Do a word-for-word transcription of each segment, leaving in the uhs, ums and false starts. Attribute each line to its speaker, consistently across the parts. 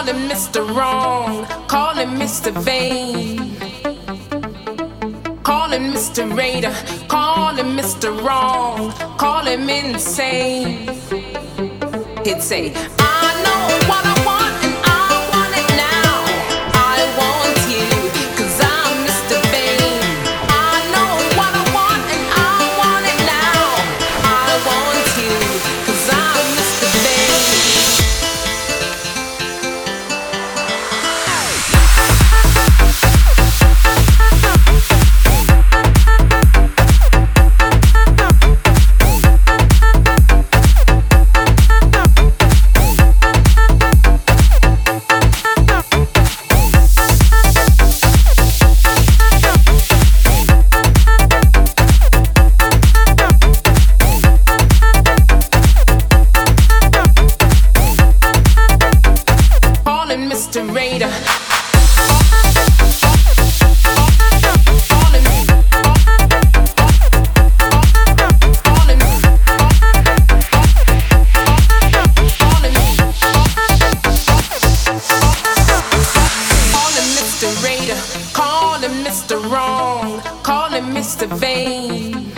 Speaker 1: him Mister Wrong, call him Mister Vain, call him Mister Raider, call him Mister Wrong, call him insane. He'd say, I know what I want and I want it now. I want you, cause I'm Mister Vain. I know what I want and I want it now. I want you, cause I'm Mister Vain. Mister Raider. Call him Mister Wrong, call him Mister Vain,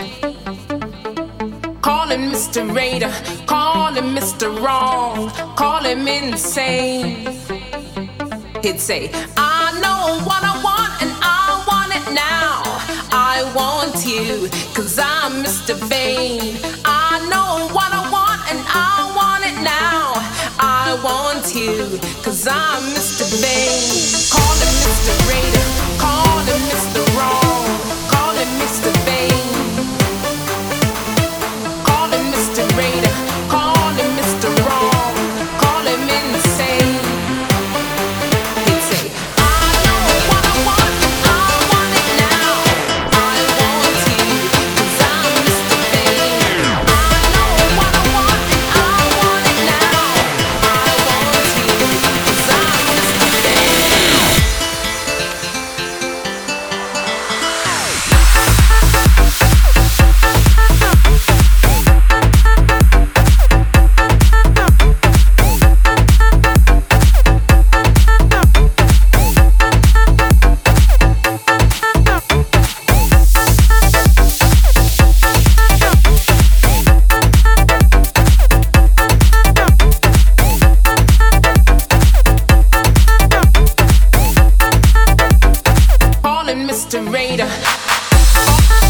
Speaker 1: call him Mister Raider, call him Mister Wrong, call him insane. He'd say, I know what I want and I want it now. I want you, cause I'm Mister Vain. I know what I want and I want it now. I want you, cause I'm Mister Vain. Call him Mister Raider, call him Mister Wrong, call him Mister Vain, call him Mister Raider, call him Mister Wrong, call him insane. He'd say, I know what I want and I want it now. I want you, cause I'm Mister Vain. I know what I want and I want it now. I want you, cause I'm Mister Vain. Call him Mister Raider.